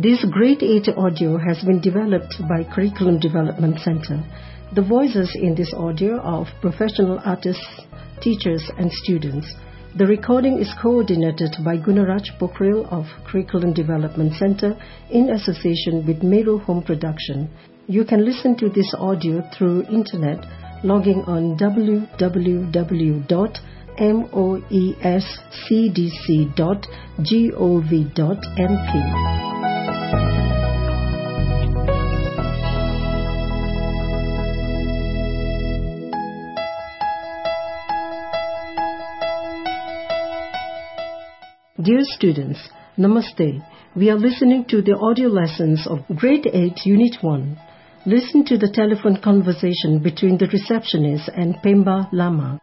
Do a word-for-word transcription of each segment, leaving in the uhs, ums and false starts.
This Grade eight audio has been developed by Curriculum Development Center. The voices in this audio are of professional artists, teachers and students. The recording is coordinated by Gunaraj Pokhrel of Curriculum Development Center in association with Meru Home Production. You can listen to this audio through internet logging on w w w dot moescdc dot gov dot m p. Dear students, Namaste. We are listening to the audio lessons of Grade eight Unit one. Listen to the telephone conversation between the receptionist and Pemba Lama.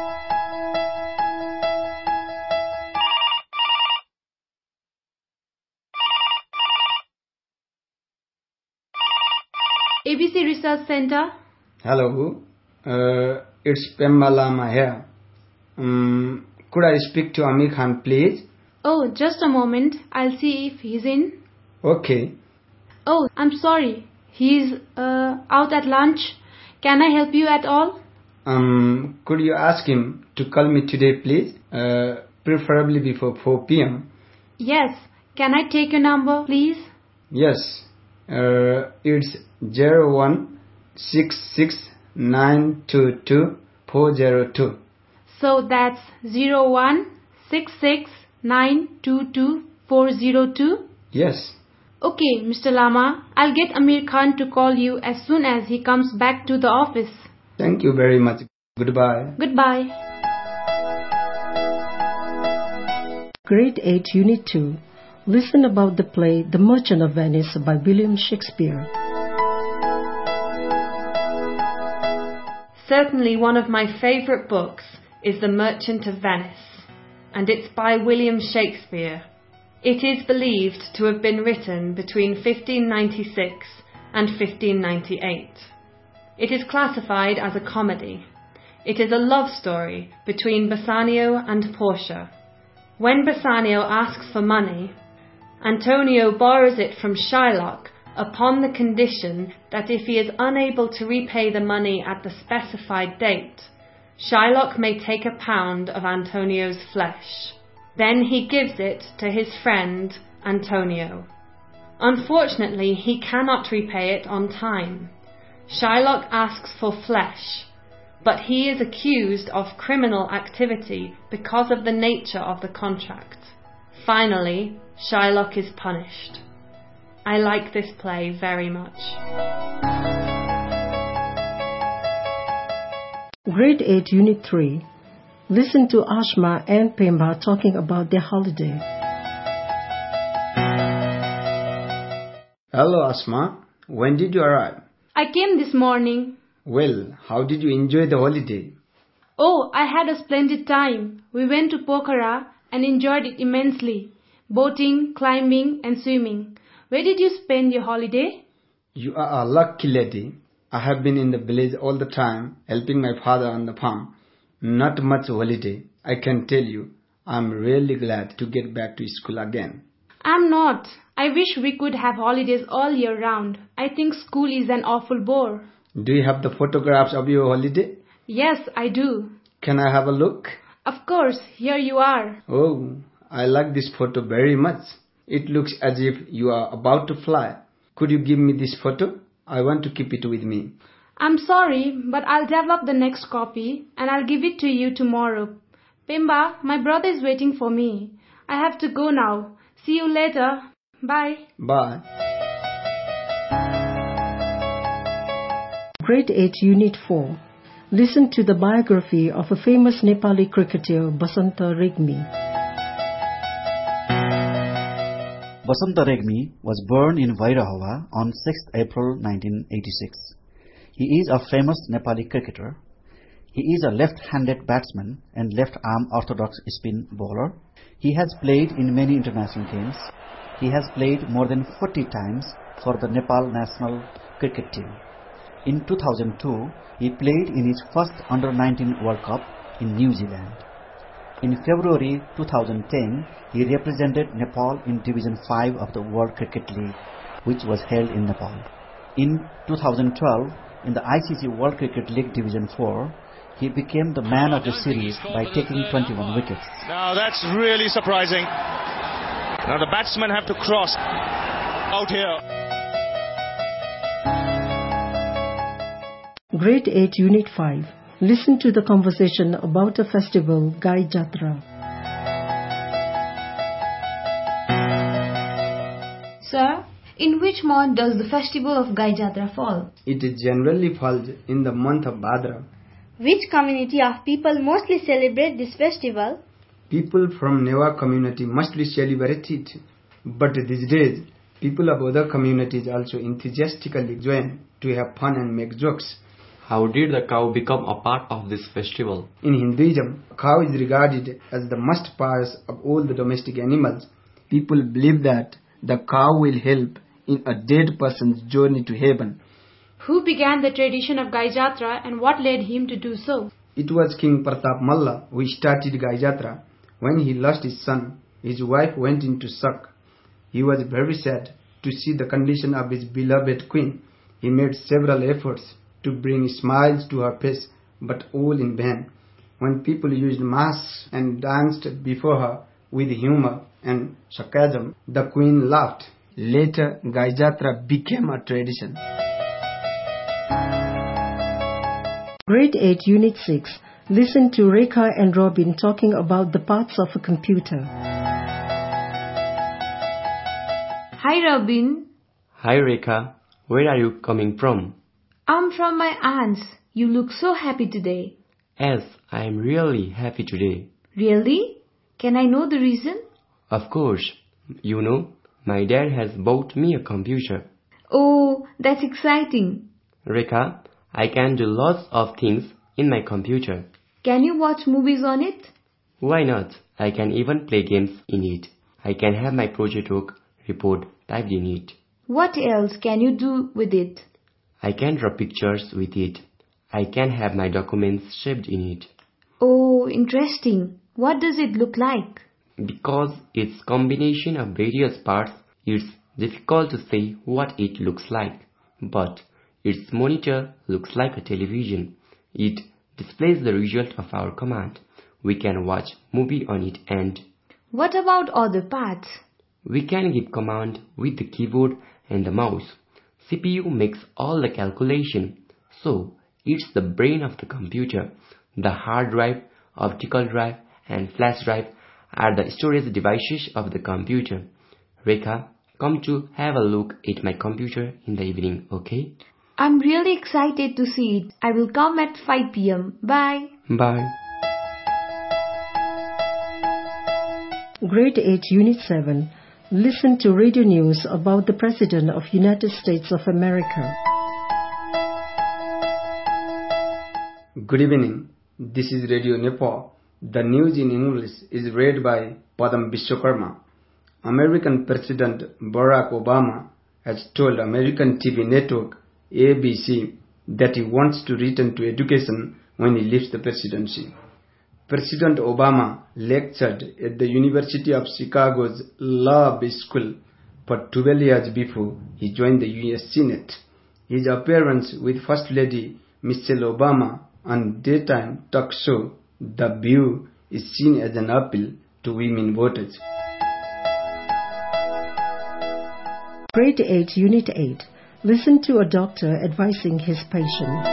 A B C Research Center. Hello, uh, it's Pemba Lama here. Um, could I speak to Amir Khan, please? Oh, just a moment. I'll see if he's in. Okay. Oh, I'm sorry. He's uh, out at lunch. Can I help you at all? Um, could you ask him to call me today, please? Uh, preferably before four p.m. Yes. Can I take your number, please? Yes. Uh, it's zero one six six nine two two four zero two. So that's zero one six six nine two two four zero two? Yes. Okay, Mister Lama. I'll get Amir Khan to call you as soon as he comes back to the office. Thank you very much. Goodbye. Goodbye. Grade eight Unit two. Listen about the play The Merchant of Venice by William Shakespeare. Certainly one of my favourite books is The Merchant of Venice, and it's by William Shakespeare. It is believed to have been written between fifteen ninety-six and fifteen ninety-eight. It is classified as a comedy. It is a love story between Bassanio and Portia. When Bassanio asks for money, Antonio borrows it from Shylock upon the condition that if he is unable to repay the money at the specified date, Shylock may take a pound of Antonio's flesh. Then he gives it to his friend Antonio. Unfortunately, he cannot repay it on time. Shylock asks for flesh, but he is accused of criminal activity because of the nature of the contract. Finally, Shylock is punished. I like this play very much. Grade eight Unit three. Listen to Ashma and Pemba talking about their holiday. Hello, Asma. When did you arrive? I came this morning. Well, how did you enjoy the holiday? Oh, I had a splendid time. We went to Pokhara and enjoyed it immensely. Boating, climbing and swimming. Where did you spend your holiday? You are a lucky lady. I have been in the village all the time, helping my father on the farm. Not much holiday, I can tell you. I'm really glad to get back to school again. I'm not. I wish we could have holidays all year round. I think school is an awful bore. Do you have the photographs of your holiday? Yes, I do. Can I have a look? Of course, here you are. Oh, I like this photo very much. It looks as if you are about to fly. Could you give me this photo? I want to keep it with me. I'm sorry, but I'll develop the next copy and I'll give it to you tomorrow. Pemba, my brother is waiting for me. I have to go now. See you later. Bye. Bye. Grade eight Unit four. Listen to the biography of a famous Nepali cricketer, Basanta Regmi. Basanta Regmi was born in Vairahava on sixth April nineteen eighty-six. He is a famous Nepali cricketer. He is a left-handed batsman and left-arm orthodox spin bowler. He has played in many international games. He has played more than forty times for the Nepal national cricket team. In two thousand two, he played in his first under nineteen World Cup in New Zealand. In February two thousand ten, he represented Nepal in Division five of the World Cricket League, which was held in Nepal. In two thousand twelve, in the I C C World Cricket League Division four, he became the man of the series by taking twenty-one wickets. Now that's really surprising. Now the batsmen have to cross out here. Grade eight Unit five. Listen to the conversation about a festival, Gai Jatra. Sir, in which month does the festival of Gai Jatra fall? It generally falls in the month of Bhadra. Which community of people mostly celebrate this festival? People from Newa community mostly celebrate it. But these days, people of other communities also enthusiastically join to have fun and make jokes. How did the cow become a part of this festival? In Hinduism, a cow is regarded as the most pious of all the domestic animals. People believe that the cow will help in a dead person's journey to heaven. Who began the tradition of Gai Jatra and what led him to do so? It was King Pratap Malla who started Gai Jatra. When he lost his son, his wife went into shock. He was very sad to see the condition of his beloved queen. He made several efforts to bring smiles to her face, but all in vain. When people used masks and danced before her with humor and sarcasm, the queen laughed. Later, Gai Jatra became a tradition. Grade eight Unit six. Listen to Rekha and Robin talking about the parts of a computer. Hi Robin. Hi Rekha, where are you coming from? I'm from my aunt's. You look so happy today. Yes, I am really happy today. Really? Can I know the reason? Of course. You know, my dad has bought me a computer. Oh, that's exciting. Rekha, I can do lots of things in my computer. Can you watch movies on it? Why not? I can even play games in it. I can have my project work report typed in it. What else can you do with it? I can draw pictures with it. I can have my documents saved in it. Oh, interesting. What does it look like? Because it's combination of various parts, it's difficult to say what it looks like. But its monitor looks like a television. It displays the result of our command. We can watch movie on it and... What about other parts? We can give command with the keyboard and the mouse. C P U makes all the calculation. So, it's the brain of the computer. The hard drive, optical drive and flash drive are the storage devices of the computer. Rekha, come to have a look at my computer in the evening, okay? I'm really excited to see it. I will come at five p m Bye. Bye. Grade eight Unit seven. Listen to radio news about the President of United States of America. Good evening. This is Radio Nepal. The news in English is read by Padam Vishwakarma. American President Barack Obama has told American T V network A B C that he wants to return to education when he leaves the presidency. President Obama lectured at the University of Chicago's Law School for twelve years before he joined the U S Senate. His appearance with First Lady Michelle Obama on daytime talk show The View is seen as an appeal to women voters. Grade eight Unit eight. Listen to a doctor advising his patient.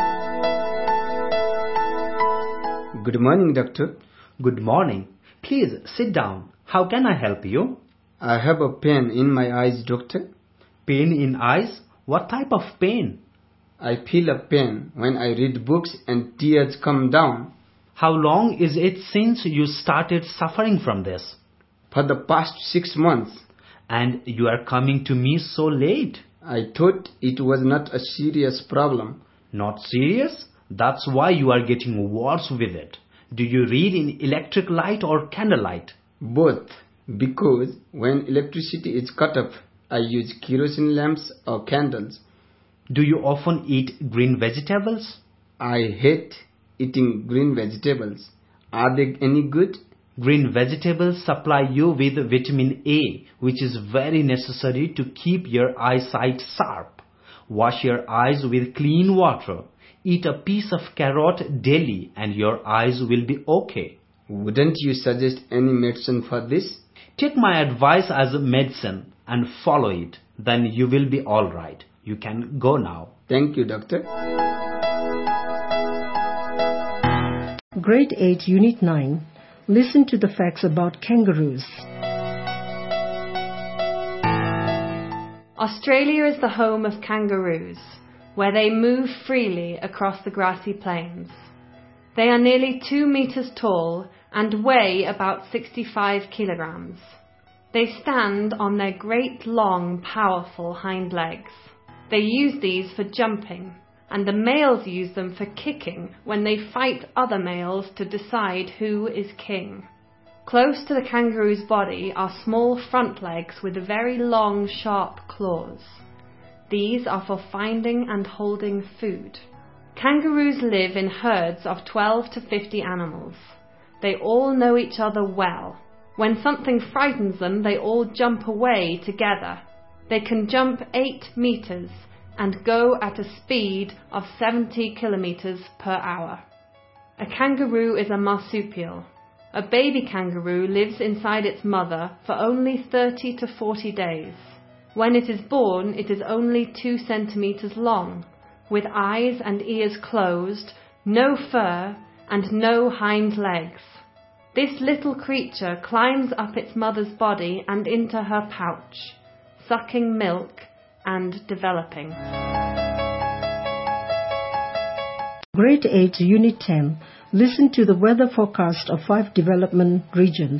Good morning, doctor. Good morning. Please sit down. How can I help you? I have a pain in my eyes, doctor. Pain in eyes? What type of pain? I feel a pain when I read books and tears come down. How long is it since you started suffering from this? For the past six months. And you are coming to me so late? I thought it was not a serious problem. Not serious? That's why you are getting worse with it. Do you read in electric light or candlelight? Both. Because when electricity is cut off, I use kerosene lamps or candles. Do you often eat green vegetables? I hate eating green vegetables. Are they any good? Green vegetables supply you with vitamin A, which is very necessary to keep your eyesight sharp. Wash your eyes with clean water. Eat a piece of carrot daily and your eyes will be okay. Wouldn't you suggest any medicine for this? Take my advice as a medicine and follow it. Then you will be all right. You can go now. Thank you, doctor. Grade eight, Unit nine. Listen to the facts about kangaroos. Australia is the home of kangaroos, where they move freely across the grassy plains. They are nearly two meters tall and weigh about sixty-five kilograms. They stand on their great, long, powerful hind legs. They use these for jumping, and the males use them for kicking when they fight other males to decide who is king. Close to the kangaroo's body are small front legs with very long, sharp claws. These are for finding and holding food. Kangaroos live in herds of twelve to fifty animals. They all know each other well. When something frightens them, they all jump away together. They can jump eight meters and go at a speed of seventy kilometers per hour. A kangaroo is a marsupial. A baby kangaroo lives inside its mother for only thirty to forty days. When it is born, it is only two centimeters long, with eyes and ears closed, no fur, and no hind legs. This little creature climbs up its mother's body and into her pouch, sucking milk and developing. Grade eight, Unit ten. Listen to the weather forecast of five development regions.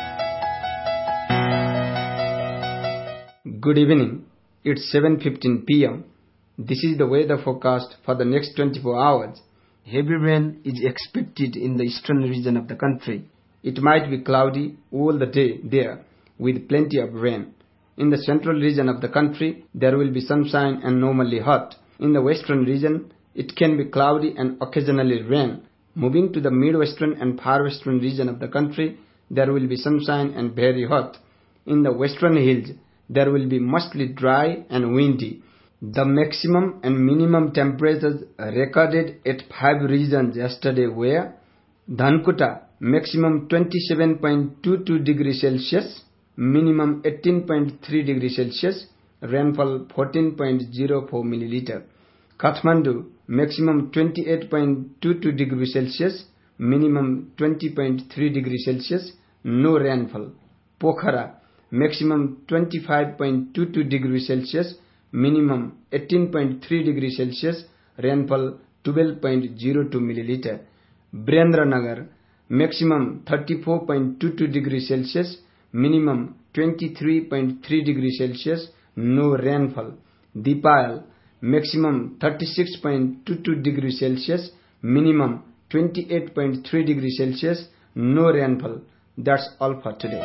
Good evening. It's seven fifteen p m This is the weather forecast for the next twenty-four hours. Heavy rain is expected in the eastern region of the country. It might be cloudy all the day there, with plenty of rain. In the central region of the country, there will be sunshine and normally hot. In the western region, it can be cloudy and occasionally rain. Moving to the midwestern and far western region of the country, there will be sunshine and very hot. In the western hills, there will be mostly dry and windy. The maximum and minimum temperatures recorded at five regions yesterday were: Dhankuta, maximum twenty-seven point two two degrees Celsius, minimum eighteen point three degrees Celsius, rainfall fourteen point zero four milliliter. Kathmandu, maximum twenty-eight point two two degrees Celsius, minimum twenty point three degrees Celsius, no rainfall. Pokhara, maximum twenty-five point two two degrees Celsius, minimum eighteen point three degrees Celsius, rainfall twelve point zero two milliliter. Birendranagar, maximum thirty-four point two two degrees Celsius, minimum twenty-three point three degrees Celsius, no rainfall. Dipayal, maximum thirty-six point two two degrees Celsius, minimum twenty-eight point three degrees Celsius, no rainfall. That's all for today.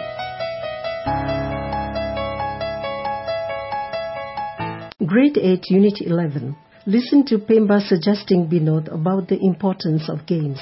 Grade eight, Unit eleven. Listen to Pemba suggesting Binod about the importance of games.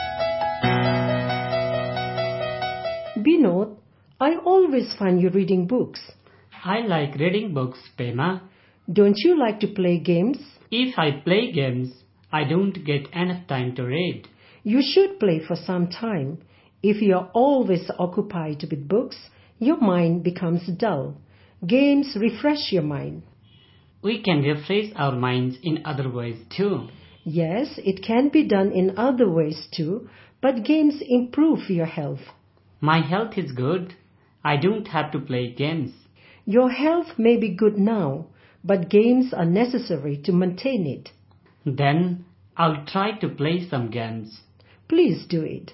Binod, I always find you reading books. I like reading books, Pema. Don't you like to play games? If I play games, I don't get enough time to read. You should play for some time. If you are always occupied with books, your mind becomes dull. Games refresh your mind. We can refresh our minds in other ways too. Yes, it can be done in other ways too, but games improve your health. My health is good. I don't have to play games. Your health may be good now, but games are necessary to maintain it. Then I'll try to play some games. Please do it.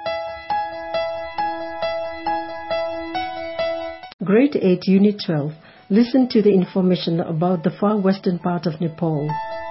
Grade eight, Unit twelve. Listen to the information about the far western part of Nepal.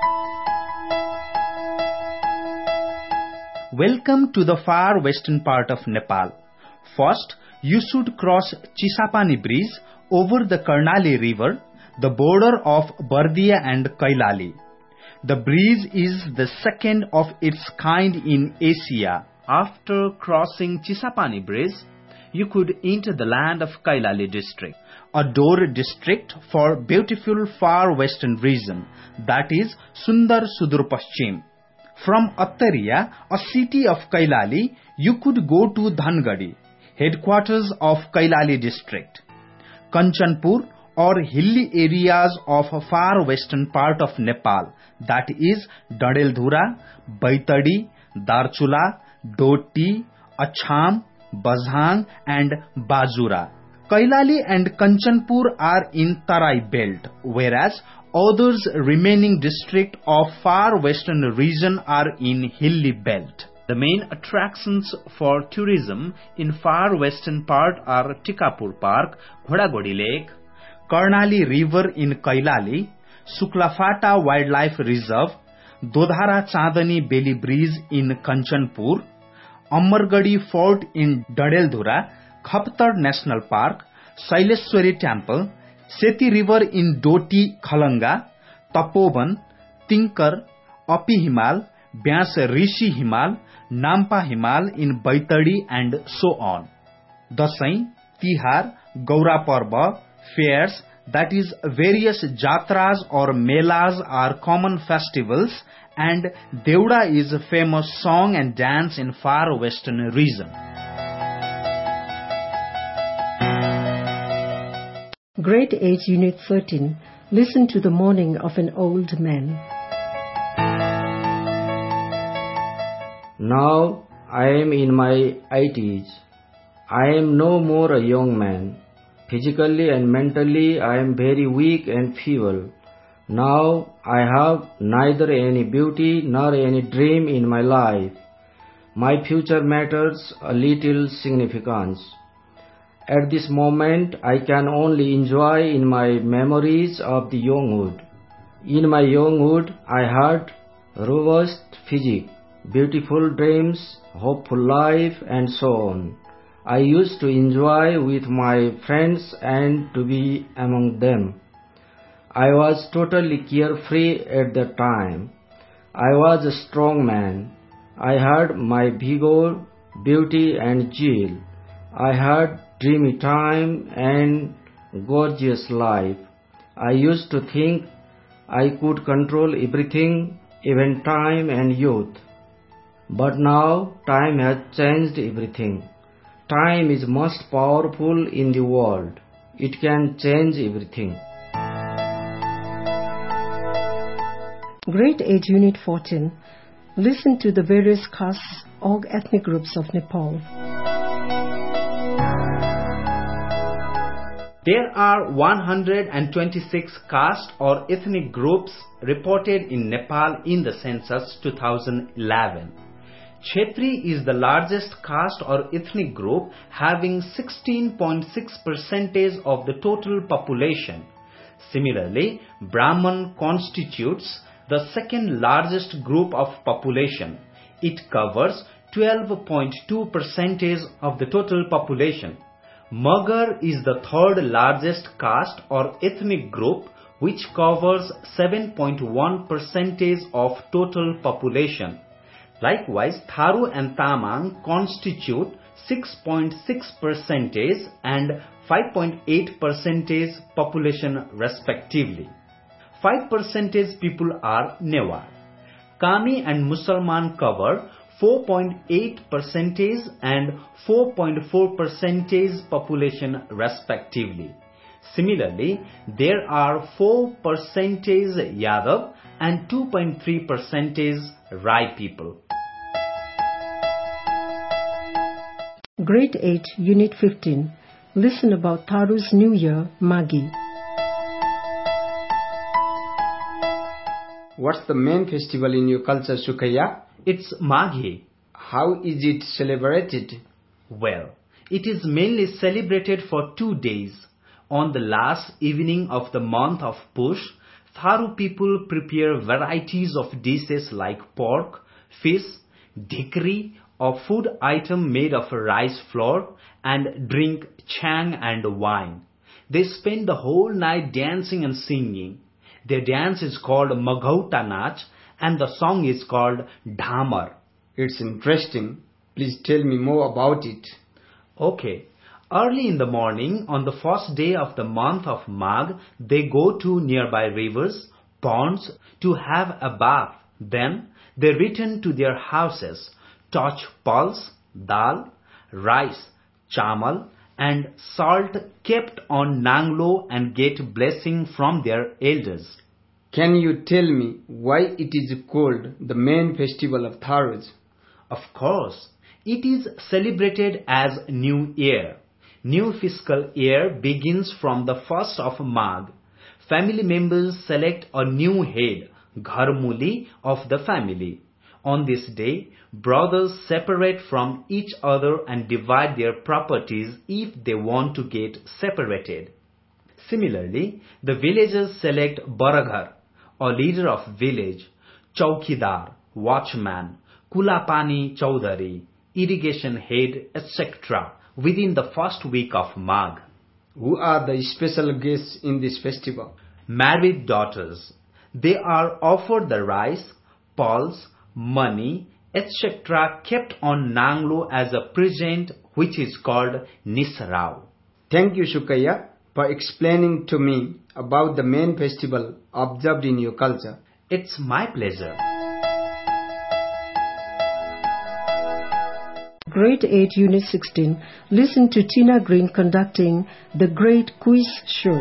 Welcome to the far western part of Nepal. First, you should cross Chisapani Bridge over the Karnali River, the border of Bardia and Kailali. The bridge is the second of its kind in Asia. After crossing Chisapani Bridge, you could enter the land of Kailali district, a door district for beautiful far western region, that is Sundar Sudur Paschim. From Attariya, a city of Kailali, you could go to Dhangadi, headquarters of Kailali district. Kanchanpur, or hilly areas of a far western part of Nepal, that is Dadeldhura, Baitadi, Darchula, Doti, Acham, Bazhang and Bajura. Kailali and Kanchanpur are in Tarai belt, whereas others remaining district of far western region are in hilly belt. The main attractions for tourism in far western part are Tikapur Park, Ghodagodi Lake, Karnali River in Kailali, Suklafata Wildlife Reserve, Dodhara Chandani Beli Bridge in Kanchanpur, Amargadi Fort in Dadeldhura, Khaptar National Park, Saileshwari Temple, Seti River in Doti Khalanga, Tapovan, Tinkar, Api Himal, Byas Rishi Himal, Nampa Himal in Baitadi and so on. Dasai, Tihar, Gaura Parva, fairs, that is various jatras or melas are common festivals, and Devda is a famous song and dance in far western region. Grade eight, Unit thirteen. Listen to the mourning of an old man. Now I am in my eighties. I am no more a young man. Physically and mentally I am very weak and feeble. Now I have neither any beauty nor any dream in my life. My future matters a little significance. At this moment I can only enjoy in my memories of the younghood. In my younghood I had robust physique, beautiful dreams, hopeful life and so on. I used to enjoy with my friends and to be among them. I was totally carefree at that time. I was a strong man. I had my vigor, beauty and zeal. I had dreamy time and gorgeous life. I used to think I could control everything, even time and youth. But now time has changed everything. Time is most powerful in the world. It can change everything. Grade eight, Unit fourteen. Listen to the various castes or ethnic groups of Nepal. There are one hundred twenty-six caste or ethnic groups reported in Nepal in the census two thousand eleven. Kshetri is the largest caste or ethnic group, having sixteen point six percent of the total population. Similarly, Brahman constitutes the second largest group of population. It covers twelve point two percent of the total population. Magar is the third largest caste or ethnic group, which covers seven point one percent of total population. Likewise, Tharu and Tamang constitute six point six percent and five point eight percent population respectively. five percent people are Newar. Kami and Musalman cover four point eight percent and four point four percent population respectively. Similarly, there are four percent Yadav and two point three percent Rai people. Grade eight, Unit fifteen. Listen about Tharu's New Year, Magi. What's the main festival in your culture, Sukhaya? It's Maghi. How is it celebrated? Well, it is mainly celebrated for two days. On the last evening of the month of Push, Tharu people prepare varieties of dishes like pork, fish, dhikri, a food item made of rice flour, and drink chang and wine. They spend the whole night dancing and singing. Their dance is called Maghauta Nach and the song is called Dhamar. It's interesting. Please tell me more about it. Okay. Early in the morning, on the first day of the month of Magh, they go to nearby rivers, ponds, to have a bath. Then they return to their houses, touch pulse, dal, rice, chamal, and salt kept on Nanglo and get blessing from their elders. Can you tell me why it is called the main festival of Tharoj? Of course. It is celebrated as New Year. New fiscal year begins from the first of Magh. Family members select a new head, Gharmuli, of the family. On this day, brothers separate from each other and divide their properties if they want to get separated. Similarly, the villagers select Baraghar, a leader of village, Chaukidar, watchman, Kulapani Chaudhary, irrigation head, et cetera within the first week of Magh. Who are the special guests in this festival? Married daughters. They are offered the rice, pulse, money, et cetera kept on Nanglo as a present, which is called Nisrao. Thank you, Shukaya, for explaining to me about the main festival observed in your culture. It's my pleasure. Grade eight, Unit sixteen. Listen to Tina Green conducting the Great Quiz Show.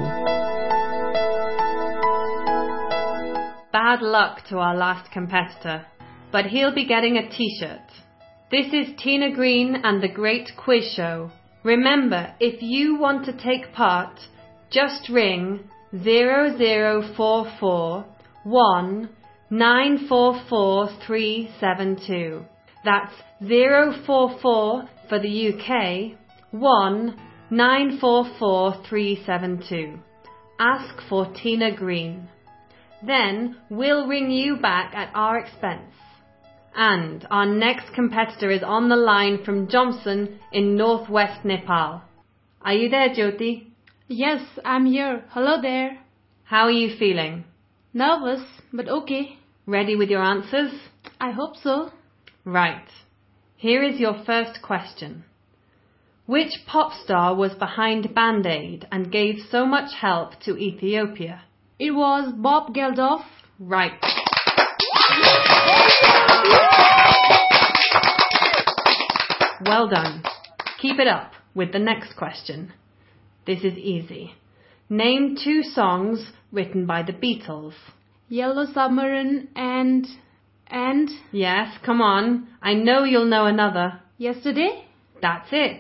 Bad luck to our last competitor, but he'll be getting a t-shirt. This is Tina Green and the Great Quiz Show. Remember, if you want to take part, just ring zero zero four four one nine four four three seven two. That's zero four four for the U K, one nine four four three seven two. Ask for Tina Green. Then we'll ring you back at our expense. And our next competitor is on the line from Jomson in northwest Nepal. Are you there, Jyoti? Yes, I'm here. Hello there. How are you feeling? Nervous, but okay. Ready with your answers? I hope so. Right. Here is your first question. Which pop star was behind Band-Aid and gave so much help to Ethiopia? It was Bob Geldof. Right. Well done. Keep it up with the next question. This is easy. Name two songs written by the Beatles. Yellow Submarine and... and... Yes, come on. I know you'll know another. Yesterday? That's it.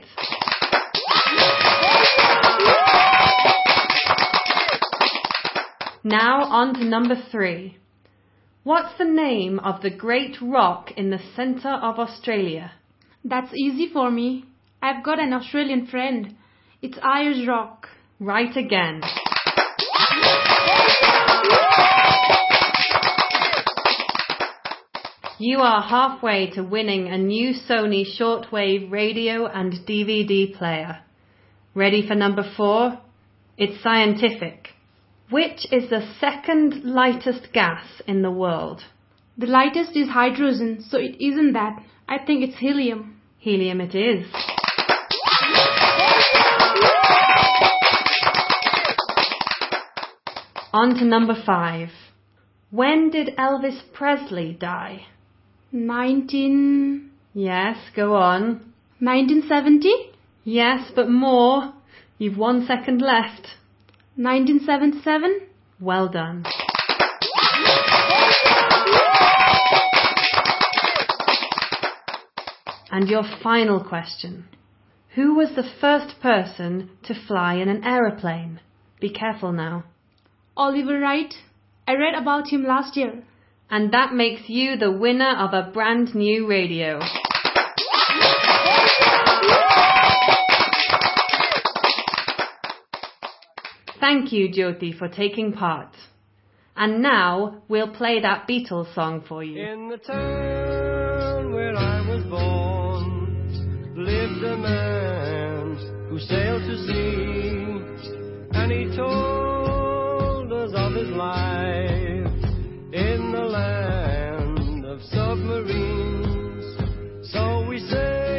Now on to number three. What's the name of the great rock in the centre of Australia? That's easy for me. I've got an Australian friend. It's Ayers Rock. Right again. You are halfway to winning a new Sony shortwave radio and D V D player. Ready for number four? It's scientific. Which is the second lightest gas in the world? The lightest is hydrogen, so it isn't that. I think it's helium. Helium it is. On to number five. When did Elvis Presley die? Nineteen... Yes, go on. Nineteen seventy? Yes, but more. You've one second left. Nineteen seventy-seven? Well done. And your final question. Who was the first person to fly in an aeroplane? Be careful now. Oliver Wright. I read about him last year. And that makes you the winner of a brand new radio. Thank you, Jyoti, for taking part. And now we'll play that Beatles song for you. In the town where I was born lived a man who sailed to sea, and he told us of his life in the land of submarines. So we sailed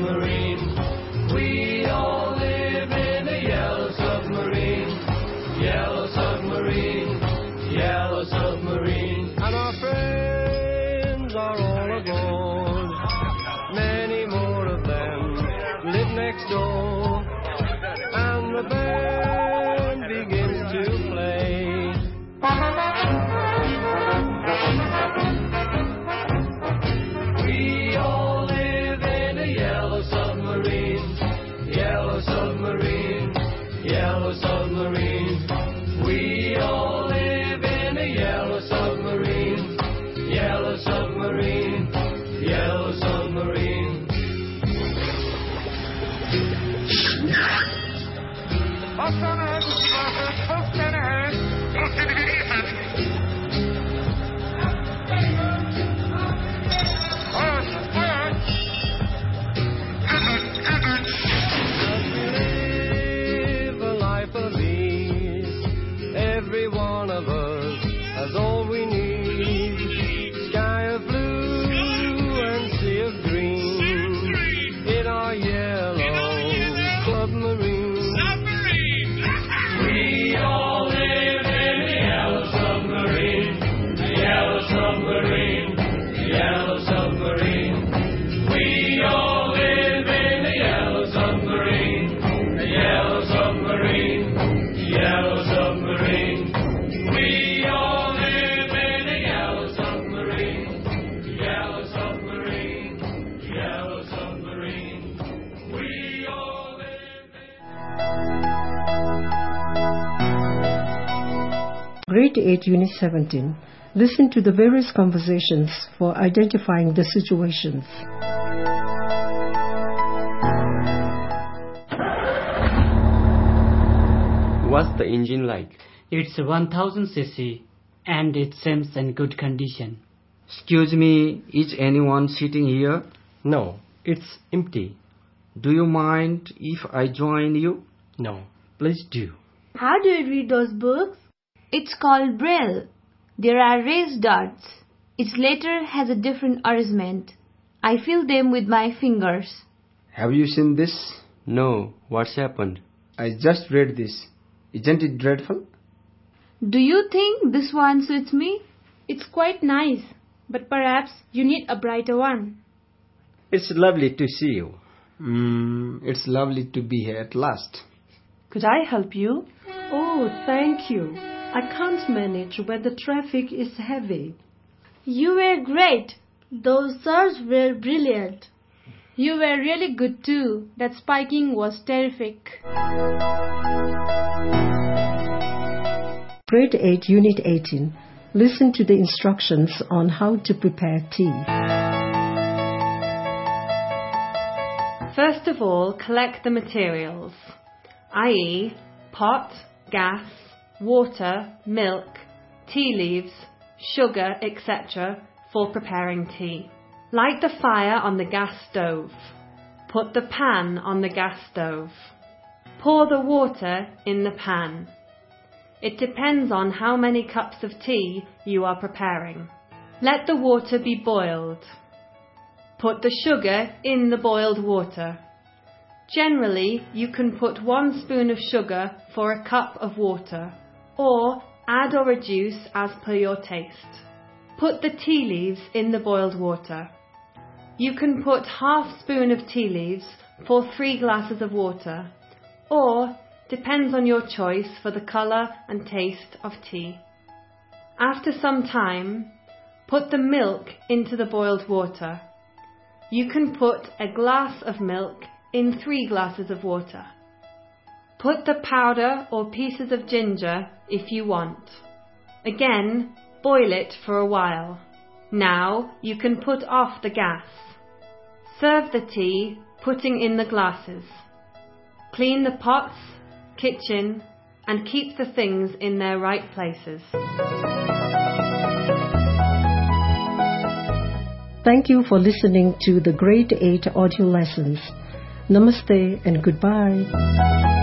submarine. We all live in a yellow submarine. Yellow submarine. Yellow submarine. And our friends are all aboard. Many more of them live next door. And the band begins to play. We all live in a yellow submarine. Yellow submarine. Yellow submarine. We all live in a yellow submarine. Yellow submarine. Yellow submarine. Post on ahead, post on ahead, post on ahead. Live a life of ease. Every one of us has all we need. Sky of blue and sea of green in our yellow submarine. We all live in a yellow submarine. A yellow submarine. A yellow submarine. We all live in a yellow submarine. A yellow submarine. A yellow submarine. We all live in a yellow submarine. Yellow submarine. Yellow submarine. We all live in... Grade eight, Unit seventeen. Listen to the various conversations for identifying the situations. What's the engine like? It's one thousand c c and it seems in good condition. Excuse me, is anyone sitting here? No, it's empty. Do you mind if I join you? No, please do. How do you read those books? It's called Braille. There are raised dots. Its letter has a different arrangement. I fill them with my fingers. Have you seen this? No, what's happened? I just read this. Isn't it dreadful? Do you think this one suits me? It's quite nice, but perhaps you need a brighter one. It's lovely to see you. Mm, it's lovely to be here at last. Could I help you? Oh, thank you. I can't manage when the traffic is heavy. You were great. Those sirs were brilliant. You were really good too. That spiking was terrific. Grade eight, Unit eighteen. Listen to the instructions on how to prepare tea. First of all, collect the materials, that is pot, gas, water, milk, tea leaves, sugar, et cetera for preparing tea. Light the fire on the gas stove. Put the pan on the gas stove. Pour the water in the pan. It depends on how many cups of tea you are preparing. Let the water be boiled. Put the sugar in the boiled water. Generally, you can put one spoon of sugar for a cup of water, or add or reduce as per your taste. Put the tea leaves in the boiled water. You can put half spoon of tea leaves for three glasses of water, or depends on your choice for the colour and taste of tea. After some time, put the milk into the boiled water. You can put a glass of milk in three glasses of water. Put the powder or pieces of ginger if you want. Again, boil it for a while. Now you can put off the gas. Serve the tea, putting in the glasses. Clean the pots, kitchen, and keep the things in their right places. Thank you for listening to the Grade eight audio lessons. Namaste and goodbye.